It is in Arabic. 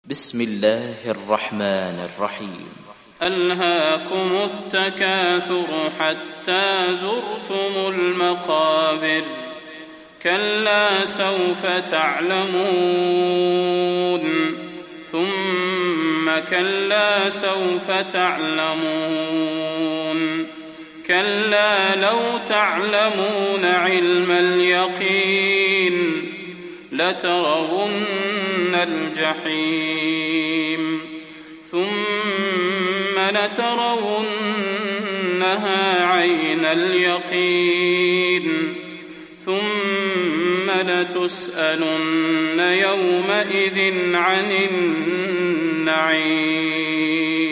بسم الله الرحمن الرحيم. ألهاكم التكاثر حتى زرتم المقابر كلا سوف تعلمون ثم كلا سوف تعلمون كلا لو تعلمون علم اليقين لترون الجحيم ثم لترونها عين اليقين ثم لتسألن يومئذ عن النعيم.